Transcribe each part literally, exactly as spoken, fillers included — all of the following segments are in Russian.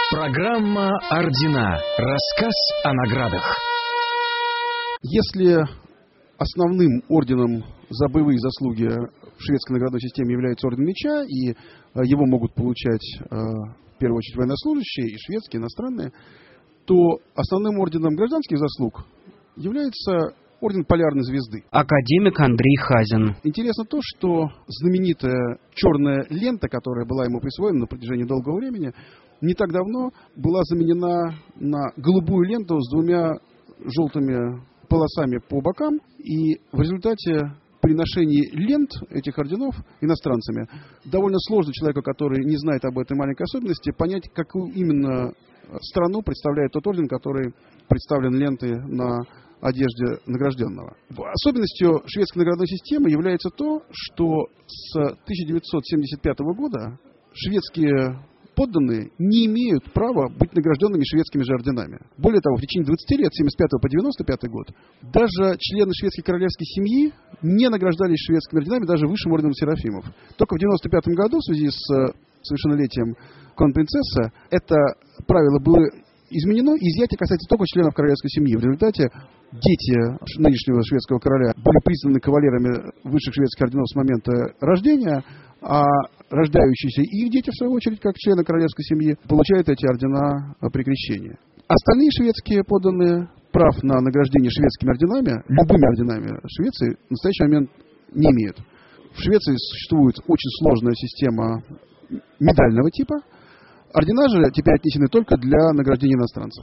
Программа «Ордена». Рассказ о наградах. Если основным орденом за боевые заслуги в шведской наградной системе является орден Меча, и его могут получать в первую очередь военнослужащие, и шведские, и иностранные, то основным орденом гражданских заслуг является орден Полярной Звезды. Академик Андрей Хазин. Интересно то, что знаменитая черная лента, которая была ему присвоена на протяжении долгого времени, не так давно была заменена на голубую ленту с двумя желтыми полосами по бокам. И в результате при ношении лент этих орденов иностранцами довольно сложно человеку, который не знает об этой маленькой особенности, понять, какую именно страну представляет тот орден, который представлен лентой на одежде награжденного. Особенностью шведской наградной системы является то, что с тысяча девятьсот семьдесят пятого года шведские подданные не имеют права быть награжденными шведскими же орденами. Более того, в течение двадцати лет, с семьдесят пятого по девяносто пятый год, даже члены шведской королевской семьи не награждались шведскими орденами, даже высшим орденом Серафимов. Только в девяносто пятом году, в связи с совершеннолетием кронпринцессы, это правило было изменено, и изъятие касается только членов королевской семьи. В результате дети нынешнего шведского короля были признаны кавалерами высших шведских орденов с момента рождения, а рождающиеся и их дети, в свою очередь, как члены королевской семьи, получают эти ордена при крещении. Остальные шведские подданные прав на награждение шведскими орденами, любыми орденами Швеции, в настоящий момент не имеют. В Швеции существует очень сложная система медального типа. Ордена же теперь отнесены только для награждения иностранцев.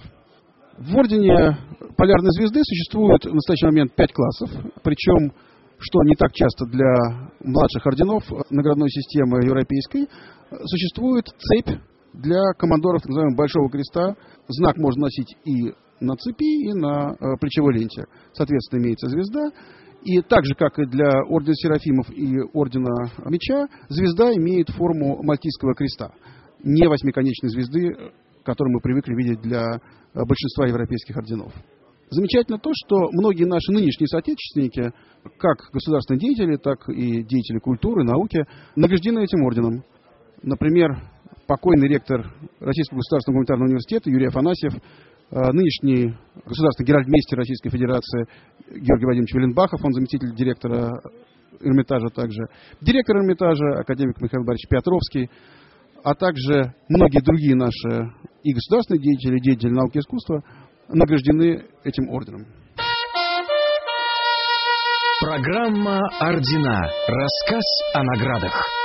В ордене Полярной Звезды существует в настоящий момент пять классов, причем, что не так часто для младших орденов наградной системы европейской, существует цепь для командоров так называемого Большого Креста. Знак можно носить и на цепи, и на плечевой ленте. Соответственно, имеется звезда. И так же, как и для ордена Серафимов и ордена Меча, звезда имеет форму Мальтийского креста, не восьмиконечной звезды, которую мы привыкли видеть для большинства европейских орденов. Замечательно то, что многие наши нынешние соотечественники, как государственные деятели, так и деятели культуры, науки, награждены этим орденом. Например, покойный ректор Российского государственного гуманитарного университета Юрий Афанасьев, нынешний государственный геральдмейстер Российской Федерации Георгий Вадимович Веленбахов, он заместитель директора Эрмитажа также, директор Эрмитажа академик Михаил Борисович Петровский, а также многие другие наши и государственные деятели, деятели науки и искусства награждены этим орденом. Программа «Ордена». Рассказ о наградах.